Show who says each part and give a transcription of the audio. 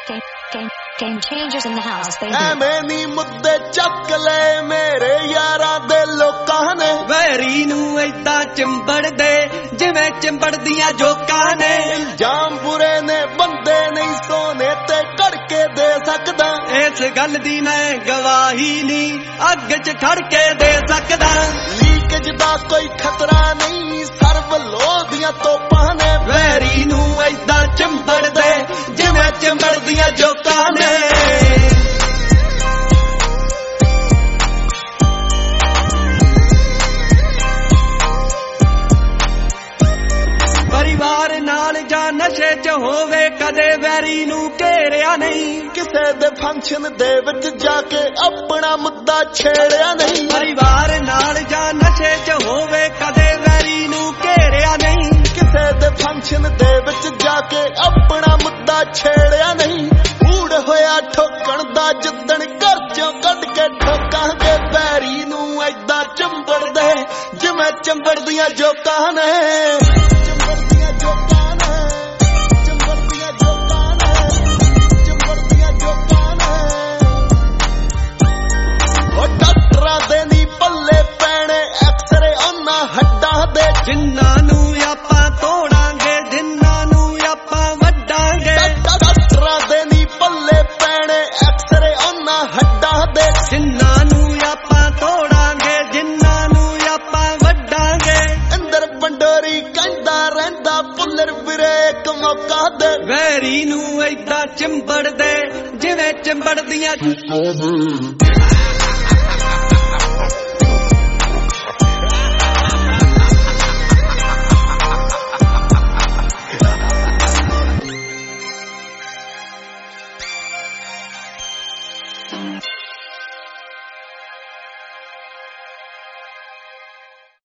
Speaker 1: Game changers in the house, baby.
Speaker 2: ਐਵੇਂ ਨੀ ਮੁੱਦੇ ਚੱਕ ਲੈ ਮੇਰੇ ਯਾਰਾਂ ਦੇ ਲੋਕਾਂ ਨੇ,
Speaker 3: ਵੈਰੀ ਨੂੰ ਏਦਾਂ ਚਿੰਬੜਦੇ ਜਿਵੇਂ ਚਿੰਬੜਦੀਆਂ ਜੋਕਾਂ ਨੇ।
Speaker 2: ਇਲਜ਼ਾਮ ਬੁਰੇ ਨੇ ਬੰਦੇ ਨਹੀਂ ਸੋਨੇ ਤੇ ਕੜਕੇ ਦੇ ਸਕਦਾ,
Speaker 3: ਇਸ ਗੱਲ ਦੀ ਮੈਂ ਗਵਾਹੀ ਨਹੀਂ ਅੱਗ 'ਚ ਖੜ ਕੇ ਦੇ ਸਕਦਾ।
Speaker 2: ਲੀਕੇਜ ਦਾ ਕੋਈ ਖਤਰਾ ਨਹੀਂ ਸਰਵ ਲੋਧੀਆਂ ਤੋਪਾਂ ਨੇ,
Speaker 3: ਵੈਰੀ ਨੂੰ ਏਦਾਂ ਚਿੰਬੜਦੇ ਜਿਵੇਂ ਚਿੰਬੜਦੀਆਂ ਜੋਕਾਂ ਨੇ। ਪਰਿਵਾਰ ਨਾਲ ਜਾਂ ਨਸ਼ੇ 'ਚ ਹੋਵੇ ਕਦੇ ਵੈਰੀ ਨੂੰ ਘੇਰਿਆ ਨਹੀਂ,
Speaker 2: ਕਿਸੇ ਦੇ ਫੰਕਸ਼ਨ ਦੇ ਵਿੱਚ ਜਾ ਕੇ ਆਪਣਾ ਮੁੱਦਾ ਛੇੜਿਆ ਨਹੀਂ।
Speaker 3: ਪਰਿਵਾਰ ਨਾਲ ਜਾਂ ਨਸ਼ੇ 'ਚ ਹੋਵੇ ਕਦੇ ਵੈਰੀ ਨੂੰ ਘੇਰਿਆ ਨਹੀਂ,
Speaker 2: ਕਿਸੇ ਦੇ ਫੰਕਸ਼ਨ ਦੇ ਵਿੱਚ ਜਾ ਕੇ ਆਪਣਾ ਮੁੱਦਾ ਛੇੜਿਆ ਨਹੀਂ। ਊੜ ਹੋਇਆ ਠੋਕਣ ਦਾ ਜਿੱਦਣ ਘਰ ਚੋਂ ਕੱਢ ਕੇ ਠੋਕਾਂਗੇ, ਵੈਰੀ ਨੂੰ ਏਦਾਂ ਚੰਬੜਦੇ ਜਿਵੇਂ ਚੰਬੜਦੀਆਂ ਜੋਕਾਂ ਨੇ। ਚੰਬੜਦੀਆਂ ਜੋਕਾਂ ਨੇ, ਚੰਬੜਦੀਆਂ ਜੋਕਾਂ ਨੇ, ਚੰਬੜਦੀਆਂ ਜੋਕਾਂ ਨੇ। ਉਹ ਡਾਕਟਰਾਂ ਦੇ ਨੀ ਪੱਲੇ ਪੈਣੇ ਐਕਸਰੇ ਉਹਨਾਂ ਹੱਡਾਂ ਦੇ,
Speaker 3: ਜਿਨ੍ਹਾਂ ਨੂੰ ਆਪਾਂ ਤੋੜਾਂਗੇ ਜਿਨ੍ਹਾਂ ਨੂੰ ਆਪਾਂ ਵੱਢਾਂਗੇ।
Speaker 2: ਡਾਕਟਰਾਂ ਦੇ ਨੀ ਪੱਲੇ ਪੈਣੇ ਐਕਸਰੇ ਉਹਨਾਂ ਹੱਡਾਂ ਦੇ,
Speaker 3: ਜਿਨ੍ਹਾਂ ਨੂੰ ਆਪਾਂ ਤੋੜਾਂਗੇ ਜਿਨ੍ਹਾਂ ਨੂੰ ਆਪਾਂ ਵੱਢਾਂਗੇ।
Speaker 2: ਅੰਦਰ ਪੰਡੋਰੀ ਕਹਿੰਦਾ ਰਹਿੰਦਾ ਪੁੱਲਰ ਵੀਰੇ ਇੱਕ ਮੌਕਾ ਦੇ,
Speaker 3: ਵੈਰੀ ਨੂੰ ਏਦਾਂ ਚਿੰਬੜਦੇ ਜਿਵੇਂ ਚਿੰਬੜਦੀਆਂ